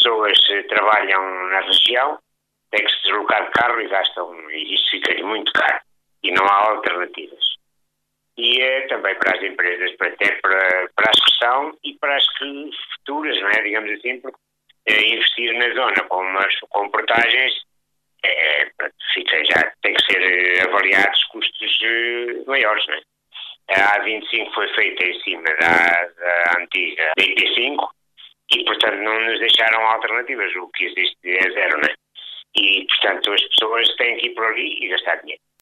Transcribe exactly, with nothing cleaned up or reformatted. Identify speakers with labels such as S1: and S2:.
S1: pessoas trabalham na região, têm que se deslocar de carro e gastam, e isso fica-lhe muito caro. E não há alternativas. E é também para as empresas, para, até para, para a expressão e para as que futuras, não é? Digamos assim, porque é, investir na zona com, umas, com portagens é, fica, já tem que ser avaliados custos uh, maiores, não é? A A vinte e cinco foi feita em cima da, da antiga B P cinco e, portanto, não nos deixaram alternativas. O que existe é zero, não é? E, portanto, as pessoas têm que ir por ali e gastar dinheiro.